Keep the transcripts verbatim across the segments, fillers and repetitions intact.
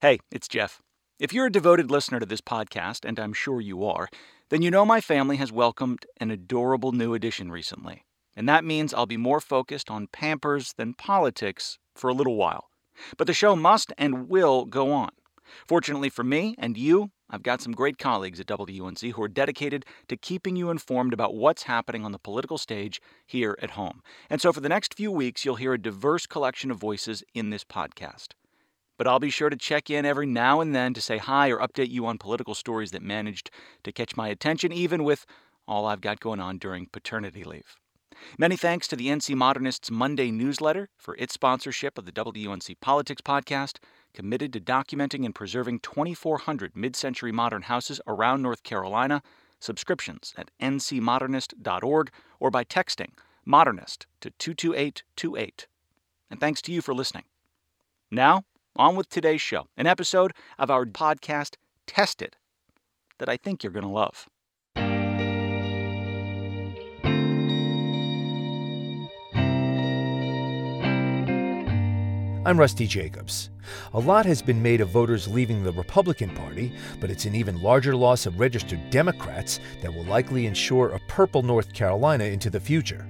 Hey, it's Jeff. If you're a devoted listener to this podcast, and I'm sure you are, then you know my family has welcomed an adorable new addition recently. And that means I'll be more focused on Pampers than politics for a little while. But the show must and will go on. Fortunately for me and you, I've got some great colleagues at W U N C who are dedicated to keeping you informed about what's happening on the political stage here at home. And so for the next few weeks, you'll hear a diverse collection of voices in this podcast. But I'll be sure to check in every now and then to say hi or update you on political stories that managed to catch my attention, even with all I've got going on during paternity leave. Many thanks to the N C Modernist's Monday newsletter for its sponsorship of the W U N C Politics podcast, committed to documenting and preserving twenty-four hundred mid-century modern houses around North Carolina. Subscriptions at n c modernist dot org or by texting Modernist to two two eight two eight. And thanks to you for listening. Now, on with today's show, an episode of our podcast, Tested, that I think you're going to love. I'm Rusty Jacobs. A lot has been made of voters leaving the Republican Party, but it's an even larger loss of registered Democrats that will likely ensure a purple North Carolina into the future.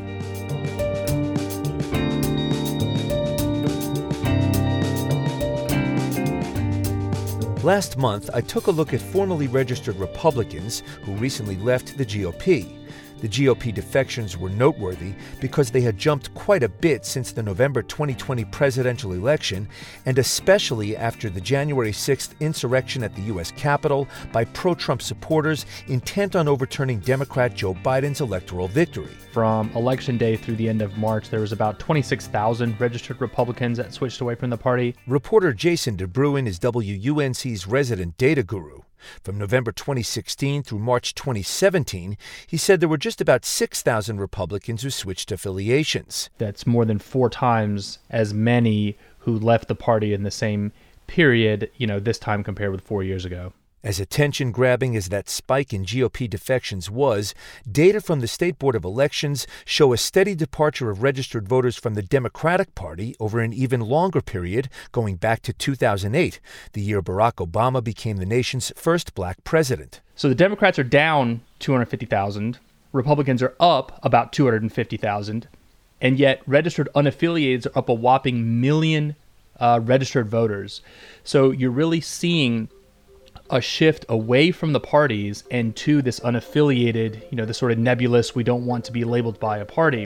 Last month, I took a look at formerly registered Republicans who recently left the G O P. The G O P defections were noteworthy because they had jumped quite a bit since the November twenty twenty presidential election, and especially after the January sixth insurrection at the U S Capitol by pro-Trump supporters intent on overturning Democrat Joe Biden's electoral victory. From Election Day through the end of March, there was about twenty-six thousand registered Republicans that switched away from the party. Reporter Jason DeBruin is W U N C's resident data guru. From November twenty sixteen through March twenty seventeen, he said there were just about six thousand Republicans who switched affiliations. That's more than four times as many who left the party in the same period, you know, this time compared with four years ago. As attention-grabbing as that spike in G O P defections was, data from the State Board of Elections show a steady departure of registered voters from the Democratic Party over an even longer period, going back to two thousand eight, the year Barack Obama became the nation's first black president. So the Democrats are down two hundred fifty thousand, Republicans are up about two hundred fifty thousand, and yet registered unaffiliated are up a whopping million uh, registered voters. So you're really seeing a shift away from the parties and to this unaffiliated, you know, the sort of nebulous, we don't want to be labeled by a party.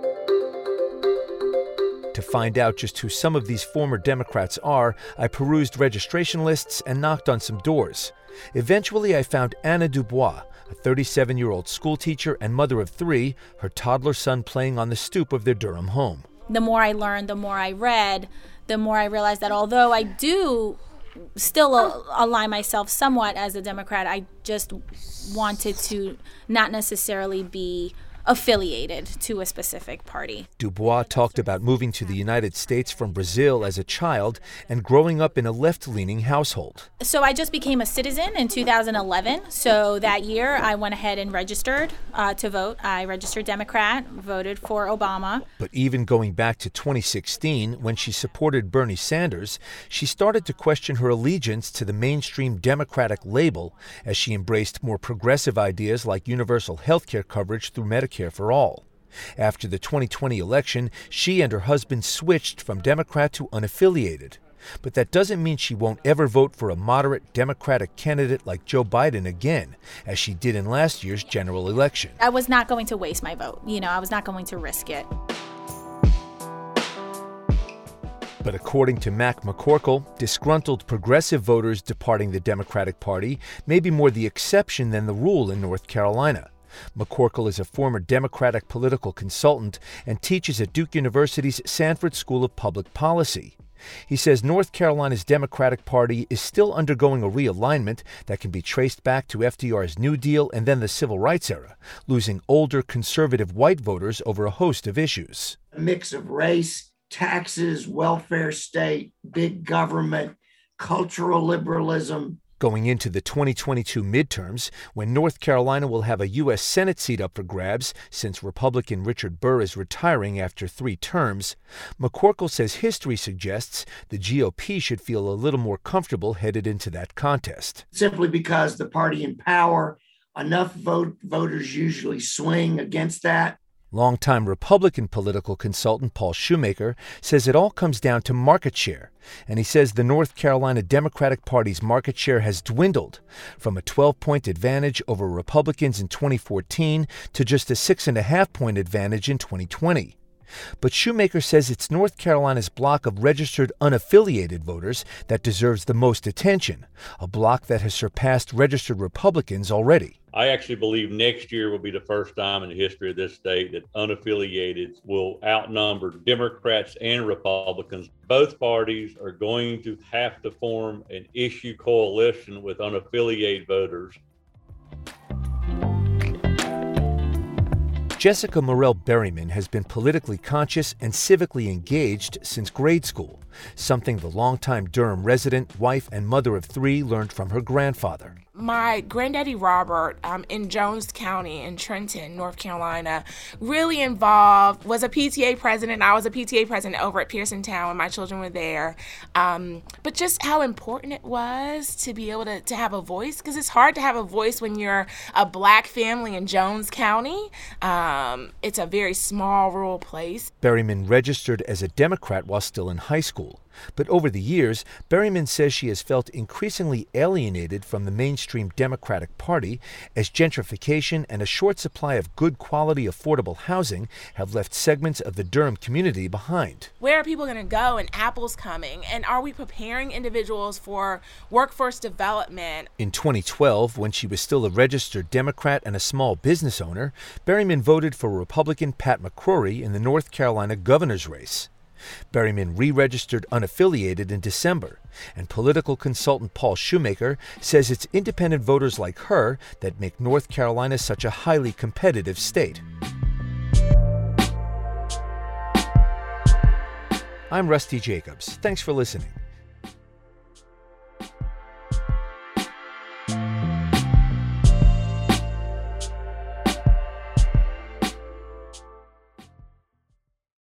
To find out just who some of these former Democrats are, I perused registration lists and knocked on some doors. Eventually, I found Anna Dubois, a thirty-seven-year-old schoolteacher and mother of three, her toddler son playing on the stoop of their Durham home. The more I learned, the more I read, the more I realized that although I do still align myself somewhat as a Democrat, I just wanted to not necessarily be affiliated to a specific party. Dubois talked about moving to the United States from Brazil as a child and growing up in a left-leaning household. So I just became a citizen in two thousand eleven. So that year I went ahead and registered uh, to vote. I registered Democrat, voted for Obama. But even going back to twenty sixteen, when she supported Bernie Sanders, she started to question her allegiance to the mainstream Democratic label as she embraced more progressive ideas like universal health care coverage through Medicare for all. After the twenty twenty election, she and her husband switched from Democrat to unaffiliated. But that doesn't mean she won't ever vote for a moderate Democratic candidate like Joe Biden again, as she did in last year's general election. I was not going to waste my vote. You know, I was not going to risk it. But according to Mac McCorkle, disgruntled progressive voters departing the Democratic Party may be more the exception than the rule in North Carolina. McCorkle is a former Democratic political consultant and teaches at Duke University's Sanford School of Public Policy. He says North Carolina's Democratic Party is still undergoing a realignment that can be traced back to F D R's New Deal and then the Civil Rights era, losing older conservative white voters over a host of issues. A mix of race, taxes, welfare state, big government, cultural liberalism, Going into the twenty twenty-two midterms, when North Carolina will have a U S Senate seat up for grabs since Republican Richard Burr is retiring after three terms, McCorkle says history suggests the G O P should feel a little more comfortable headed into that contest. Simply because the party in power, enough vote, voters usually swing against that. Longtime Republican political consultant Paul Shoemaker says it all comes down to market share, and he says the North Carolina Democratic Party's market share has dwindled from a twelve-point advantage over Republicans in twenty fourteen to just a six and a half point advantage in twenty twenty. But Shoemaker says it's North Carolina's block of registered unaffiliated voters that deserves the most attention, a block that has surpassed registered Republicans already. I actually believe next year will be the first time in the history of this state that unaffiliated will outnumber Democrats and Republicans. Both parties are going to have to form an issue coalition with unaffiliated voters. Jessica Morell Berryman has been politically conscious and civically engaged since grade school, something the longtime Durham resident, wife, and mother of three learned from her grandfather. My granddaddy Robert um, in Jones County in Trenton, North Carolina, really involved, was a P T A president. I was a P T A president over at Pearson Town when my children were there. Um, but just how important it was to be able to, to have a voice, because it's hard to have a voice when you're a black family in Jones County. Um, it's a very small rural place. Berryman registered as a Democrat while still in high school. But over the years, Berryman says she has felt increasingly alienated from the mainstream Democratic Party as gentrification and a short supply of good quality affordable housing have left segments of the Durham community behind. Where are people going to go? And Apple's coming. And are we preparing individuals for workforce development? In twenty twelve, when she was still a registered Democrat and a small business owner, Berryman voted for Republican Pat McCrory in the North Carolina governor's race. Berryman re-registered unaffiliated in December, and political consultant Paul Shoemaker says it's independent voters like her that make North Carolina such a highly competitive state. I'm Rusty Jacobs. Thanks for listening.